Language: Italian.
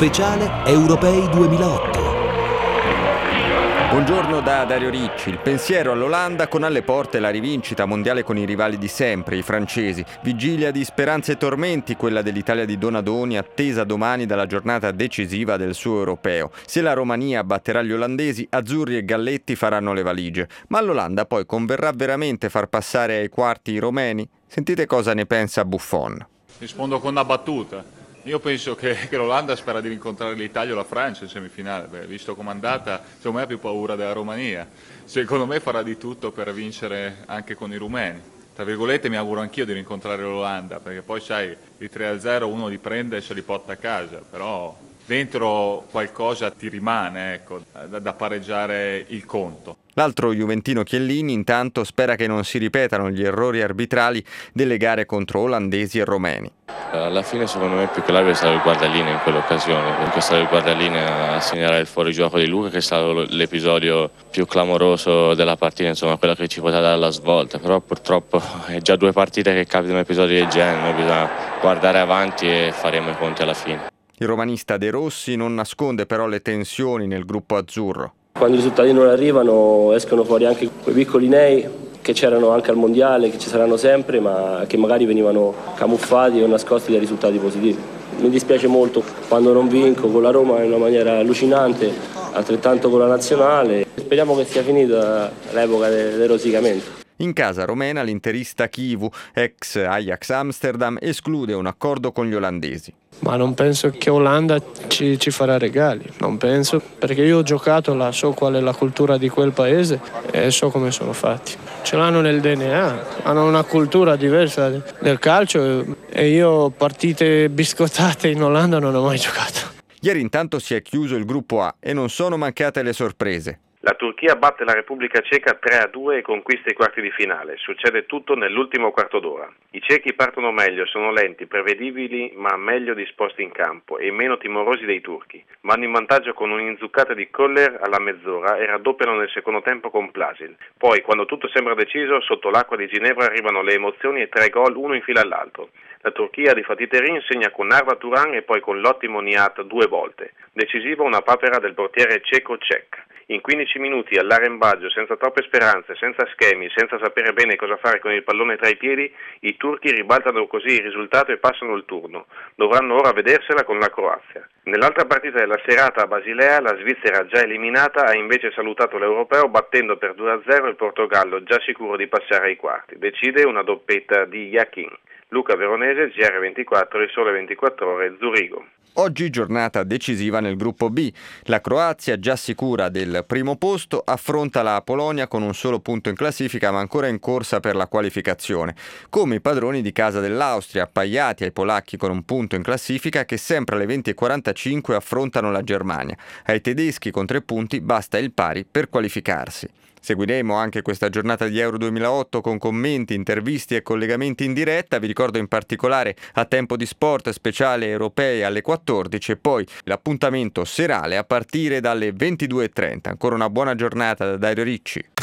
Speciale Europei 2008. Buongiorno da Dario Ricci. Il pensiero all'Olanda con alle porte la rivincita mondiale con i rivali di sempre, i francesi. Vigilia di speranze e tormenti, quella dell'Italia di Donadoni, attesa domani dalla giornata decisiva del suo europeo. Se la Romania batterà gli olandesi, azzurri e galletti faranno le valigie. Ma all'Olanda poi converrà veramente far passare ai quarti i romeni? Sentite cosa ne pensa Buffon. Rispondo con una battuta. Io penso che l'Olanda spera di rincontrare l'Italia o la Francia in semifinale. Visto com'è andata, secondo me ha più paura della Romania. Secondo me farà di tutto per vincere anche con i rumeni. Tra virgolette mi auguro anch'io di rincontrare l'Olanda, perché poi sai, i 3-0 uno li prende e se li porta a casa, però dentro qualcosa ti rimane, ecco, da pareggiare il conto. L'altro juventino Chiellini intanto spera che non si ripetano gli errori arbitrali delle gare contro olandesi e romeni. Alla fine secondo me più che l'arbitro è stato il guardalinea in quell'occasione, perché è stato il guardalinea a segnalare il fuorigioco di Luca, che è stato l'episodio più clamoroso della partita, insomma quella che ci poteva dare la svolta, però purtroppo è già 2 partite che capitano episodi del genere, noi bisogna guardare avanti e faremo i conti alla fine. Il romanista De Rossi non nasconde però le tensioni nel gruppo azzurro. Quando i risultati non arrivano escono fuori anche quei piccoli nei che c'erano anche al mondiale, che ci saranno sempre, ma che magari venivano camuffati o nascosti dai risultati positivi. Mi dispiace molto quando non vinco con la Roma in una maniera allucinante, altrettanto con la nazionale. Speriamo che sia finita l'epoca del rosicamento. In casa romena l'interista Chivu, ex Ajax Amsterdam, esclude un accordo con gli olandesi. Ma non penso che Olanda ci farà regali, non penso, perché io ho giocato là, so qual è la cultura di quel paese e so come sono fatti. Ce l'hanno nel DNA, hanno una cultura diversa del calcio e io partite biscottate in Olanda non ho mai giocato. Ieri intanto si è chiuso il gruppo A e non sono mancate le sorprese. La Turchia batte la Repubblica Ceca 3-2 e conquista i quarti di finale. Succede tutto nell'ultimo quarto d'ora. I cechi partono meglio, sono lenti, prevedibili, ma meglio disposti in campo e meno timorosi dei turchi. Vanno in vantaggio con un'inzuccata di Koller alla mezz'ora e raddoppiano nel secondo tempo con Plasil. Poi, quando tutto sembra deciso, sotto l'acqua di Ginevra arrivano le emozioni e 3 gol, uno in fila all'altro. La Turchia di Fatih Terim segna con Arda Turan e poi con l'ottimo Nihat 2 volte. Decisiva una papera del portiere ceco Cech. In 15 minuti all'arrembaggio, senza troppe speranze, senza schemi, senza sapere bene cosa fare con il pallone tra i piedi, i turchi ribaltano così il risultato e passano il turno. Dovranno ora vedersela con la Croazia. Nell'altra partita della serata a Basilea, la Svizzera già eliminata ha invece salutato l'Europeo battendo per 2-0 il Portogallo, già sicuro di passare ai quarti. Decide una doppietta di Yakin. Luca Veronese, GR24, Il Sole 24 Ore, Zurigo. Oggi giornata decisiva nel gruppo B. La Croazia, già sicura del primo posto, affronta la Polonia con un solo punto in classifica ma ancora in corsa per la qualificazione. Come i padroni di casa dell'Austria, appaiati ai polacchi con un punto in classifica, che sempre alle 20:45 affrontano la Germania. Ai tedeschi con 3 punti basta il pari per qualificarsi. Seguiremo anche questa giornata di Euro 2008 con commenti, interviste e collegamenti in diretta. Vi ricordo in particolare A Tempo di Sport speciale europei alle 14 e poi l'appuntamento serale a partire dalle 22:30. Ancora una buona giornata da Dario Ricci.